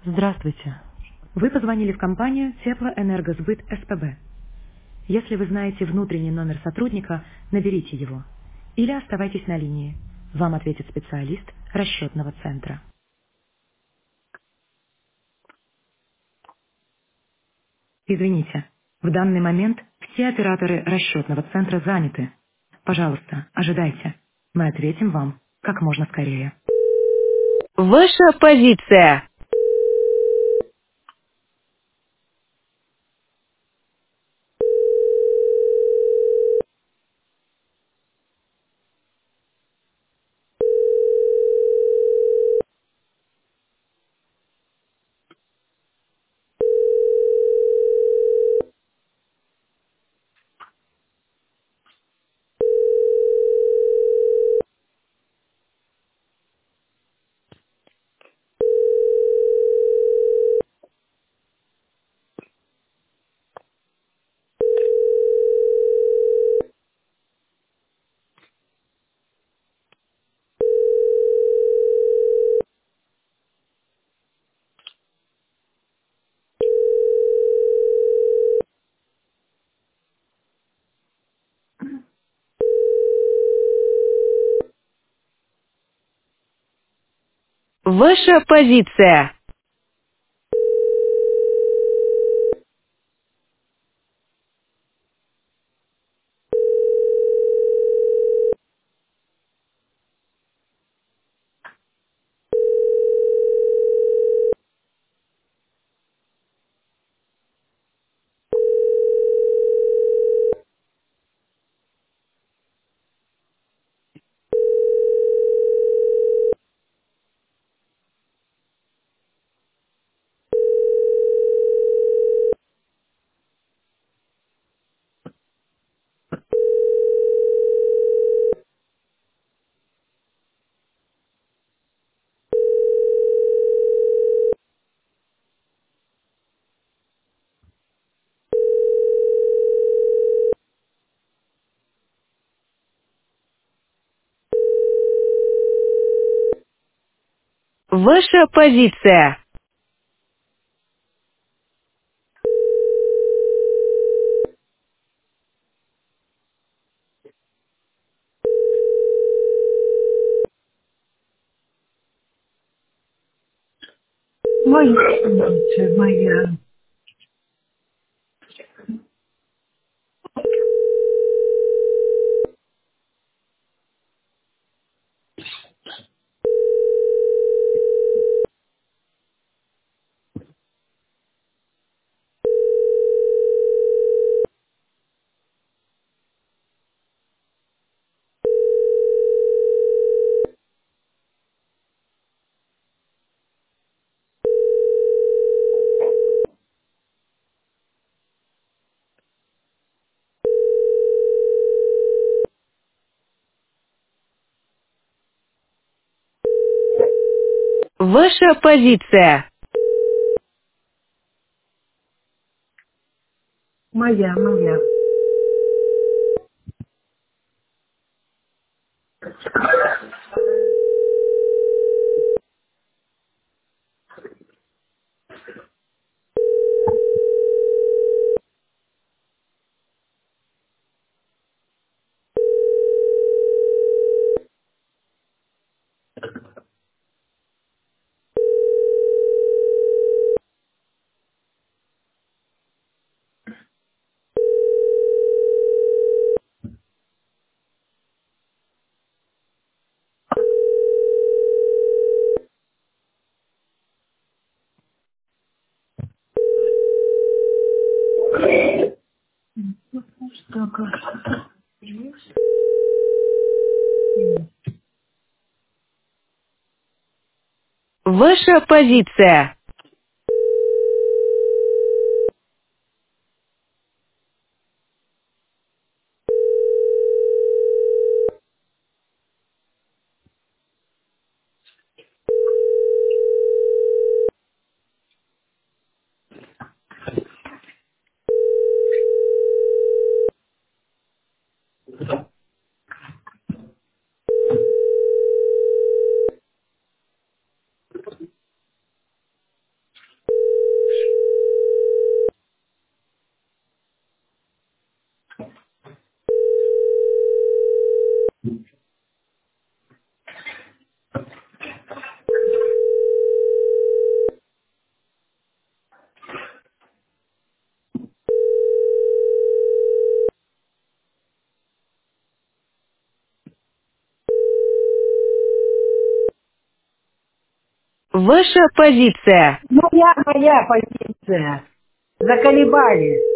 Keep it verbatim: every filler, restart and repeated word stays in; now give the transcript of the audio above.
Здравствуйте. Вы позвонили в компанию Теплоэнергосбыт СПБ. Если вы знаете внутренний номер сотрудника, наберите его. Или оставайтесь на линии. Вам ответит специалист расчетного центра. Извините, в данный момент все операторы расчетного центра заняты. Пожалуйста, ожидайте. Мы ответим вам как можно скорее. Ваша позиция. Ваша позиция. Ваша позиция. Моя, моя. Ваша позиция. Моя, моя. Что, как? Ваша позиция. Ваша позиция. Моя, моя позиция. Заколебали.